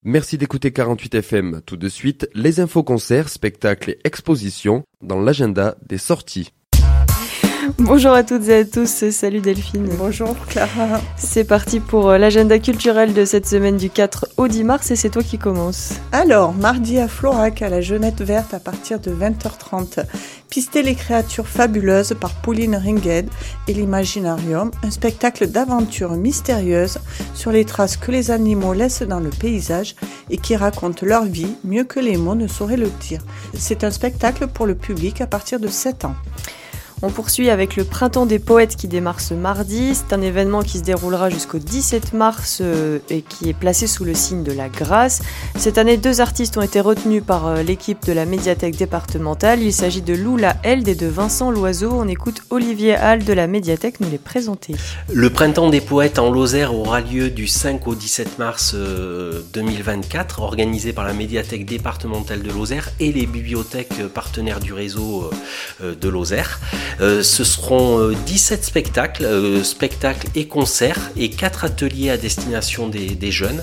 Merci d'écouter 48 FM. Tout de suite, les infos concerts, spectacles et expositions dans l'agenda des sorties. Bonjour à toutes et à tous, salut Delphine. Bonjour Clara. C'est parti pour l'agenda culturel de cette semaine du 4 au 10 mars et c'est toi qui commences. Alors, mardi à Florac, à la Jeunette Verte à partir de 20h30. Pister les créatures fabuleuses par Pauline Ringed et l'Imaginarium, un spectacle d'aventure mystérieuse sur les traces que les animaux laissent dans le paysage et qui racontent leur vie mieux que les mots ne sauraient le dire. C'est un spectacle pour le public à partir de 7 ans. On poursuit avec le Printemps des Poètes qui démarre ce mardi. C'est un événement qui se déroulera jusqu'au 17 mars et qui est placé sous le signe de la grâce. Cette année, 2 artistes ont été retenus par l'équipe de la médiathèque départementale. Il s'agit de Loula Held et de Vincent Loiseau. On écoute Olivier Hall de la médiathèque nous les présenter. Le Printemps des Poètes en Lozère aura lieu du 5 au 17 mars 2024, organisé par la médiathèque départementale de Lozère et les bibliothèques partenaires du réseau de Lozère. Ce seront 17 spectacles et concerts et 4 ateliers à destination des jeunes.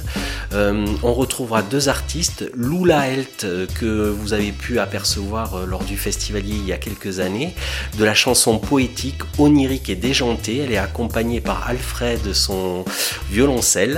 On retrouvera 2 artistes, Loula Held que vous avez pu apercevoir lors du festivalier il y a quelques années, de la chanson poétique, onirique et déjantée. Elle est accompagnée par Alfred, son violoncelle.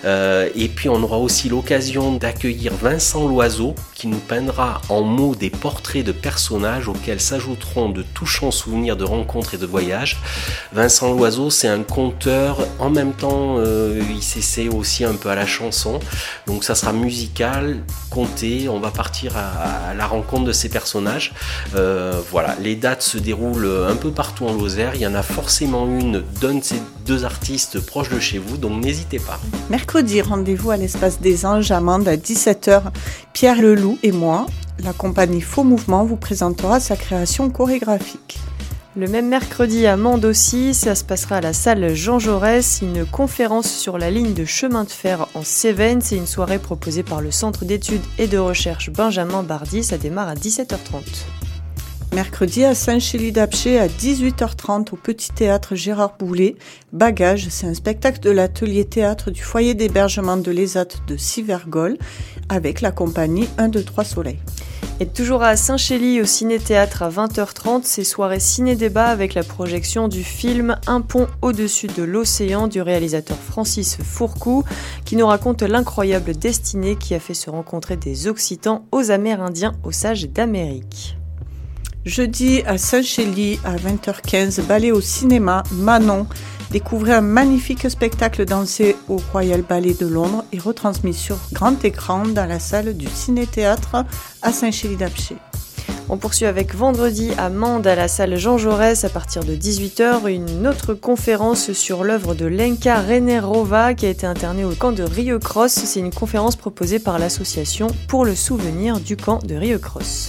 Et puis on aura aussi l'occasion d'accueillir Vincent Loiseau qui nous peindra en mots des portraits de personnages auxquels s'ajouteront de touchants souvenirs de rencontres et de voyages. Vincent Loiseau, c'est un conteur, en même temps il s'essaie aussi un peu à la chanson, donc ça sera musical, conté, on va partir à la rencontre de ces personnages. Voilà, les dates se déroulent un peu partout en Lozère, il y en a forcément une d'un de ces 2 artistes proches de chez vous, donc n'hésitez pas. Mercredi, rendez-vous à l'Espace des Anges à Mende à 17h. Pierre Leloup et moi, la compagnie Faux Mouvement, vous présentera sa création chorégraphique. Le même mercredi à Mende aussi, ça se passera à la salle Jean Jaurès, une conférence sur la ligne de chemin de fer en Cévennes. C'est une soirée proposée par le Centre d'études et de recherche Benjamin Bardy, ça démarre à 17h30. Mercredi à Saint-Chély-d'Apcher à 18h30 au Petit Théâtre Gérard Boulet. Bagage, c'est un spectacle de l'atelier théâtre du foyer d'hébergement de l'ESAT de Civergol avec la compagnie 1, 2, 3 Soleil. Et toujours à Saint-Chély, au Ciné-Théâtre à 20h30, c'est soirée ciné-débat avec la projection du film Un pont au-dessus de l'océan du réalisateur Francis Fourcou qui nous raconte l'incroyable destinée qui a fait se rencontrer des Occitans aux Amérindiens aux sages d'Amérique. Jeudi à Saint-Chély à 20h15, ballet au cinéma, Manon. Découvrez un magnifique spectacle dansé au Royal Ballet de Londres et retransmis sur grand écran dans la salle du Ciné-Théâtre à Saint-Chély-d'Apcher. On poursuit avec vendredi à Mende à la salle Jean Jaurès à partir de 18h une autre conférence sur l'œuvre de Lenka Renerova qui a été internée au camp de Rieucros. C'est une conférence proposée par l'association pour le souvenir du camp de Rieucros.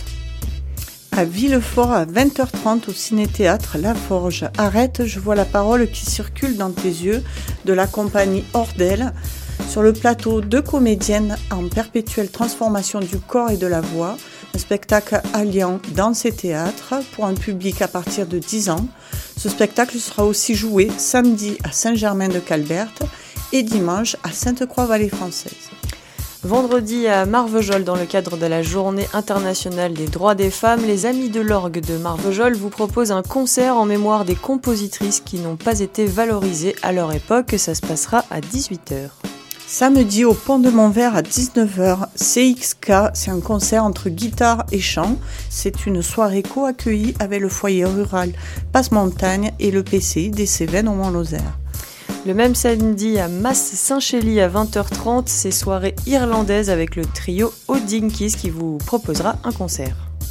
À Villefort à 20h30 au Ciné-Théâtre La Forge. Arrête, je vois la parole qui circule dans tes yeux de la compagnie Ordel. Sur le plateau, 2 comédiennes en perpétuelle transformation du corps et de la voix. Un spectacle alliant danse et théâtre pour un public à partir de 10 ans. Ce spectacle sera aussi joué samedi à Saint-Germain-de-Calberte et dimanche à Sainte-Croix-Vallée Française. Vendredi à Marvejols, dans le cadre de la Journée internationale des droits des femmes, les Amis de l'orgue de Marvejols vous proposent un concert en mémoire des compositrices qui n'ont pas été valorisées à leur époque. Ça se passera à 18h. Samedi au Pont de Montvert à 19h, CXK, c'est un concert entre guitare et chant. C'est une soirée co-accueillie avec le foyer rural Passe-Montagne et le PCI des Cévennes au Mont-Lozère. Le même samedi à Mas-Saint-Chély à 20h30, c'est soirée irlandaise avec le trio O'Dinkies qui vous proposera un concert.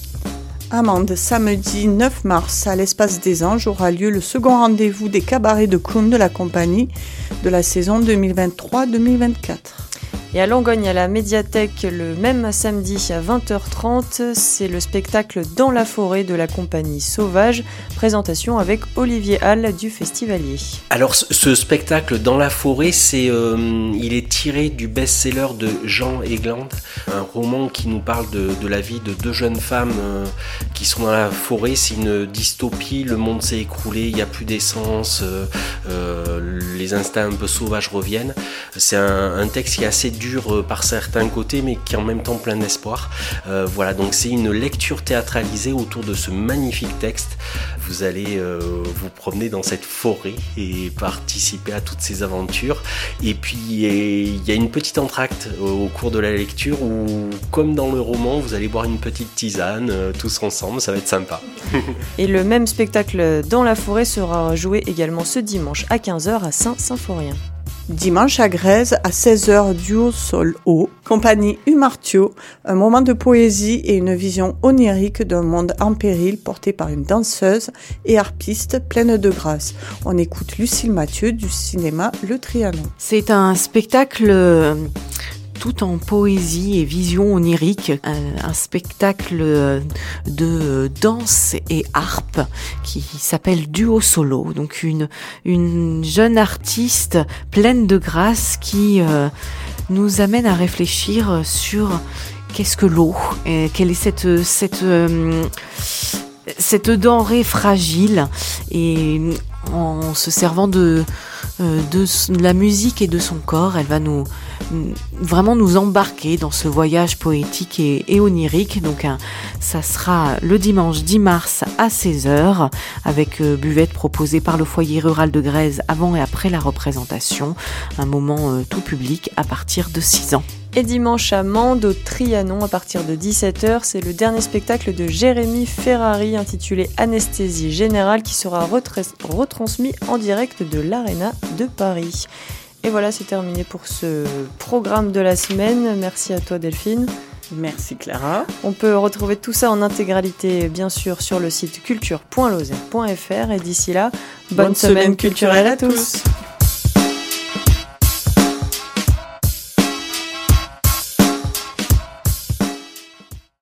À Mende, samedi 9 mars, à l'Espace des Anges, aura lieu le second rendez-vous des cabarets de clowns de la compagnie de la saison 2023-2024. Et à Langogne, à la médiathèque, le même samedi à 20h30, c'est le spectacle Dans la forêt de la compagnie Sauvage, présentation avec Olivier Hall du Festivalier. Alors ce spectacle Dans la forêt, il est tiré du best-seller de Jean Egland, un roman qui nous parle de la vie de 2 jeunes femmes qui sont dans la forêt. C'est une dystopie, le monde s'est écroulé, il n'y a plus d'essence, les instincts un peu sauvages reviennent. C'est un texte qui est assez dur dur par certains côtés, mais qui est en même temps plein d'espoir. Voilà, donc c'est une lecture théâtralisée autour de ce magnifique texte. Vous allez vous promener dans cette forêt et participer à toutes ces aventures. Et puis il y a une petite entracte au cours de la lecture où, comme dans le roman, vous allez boire une petite tisane tous ensemble, ça va être sympa. Et le même spectacle dans la forêt sera joué également ce dimanche à 15h à Saint-Symphorien. Dimanche à Grèze, à 16h, duo sol-haut, compagnie Humartio, un moment de poésie et une vision onirique d'un monde en péril porté par une danseuse et harpiste pleine de grâce. On écoute Lucille Mathieu du cinéma Le Trianon. C'est un spectacle tout en poésie et vision onirique, un spectacle de danse et harpe qui s'appelle Duo Solo, donc une jeune artiste pleine de grâce qui nous amène à réfléchir sur qu'est-ce que l'eau, et quelle est cette denrée fragile, et en se servant de la musique et de son corps, elle va vraiment nous embarquer dans ce voyage poétique et onirique. Donc ça sera le dimanche 10 mars à 16h avec buvette proposée par le foyer rural de Grèze avant et après la représentation, un moment tout public à partir de 6 ans. Et dimanche à Mende, au Trianon, à partir de 17h, c'est le dernier spectacle de Jérémy Ferrari intitulé Anesthésie Générale qui sera retransmis en direct de l'Arena de Paris. Et voilà, c'est terminé pour ce programme de la semaine. Merci à toi Delphine. Merci Clara. On peut retrouver tout ça en intégralité, bien sûr, sur le site culture.lozère.fr. Et d'ici là, bonne semaine culturelle à tous.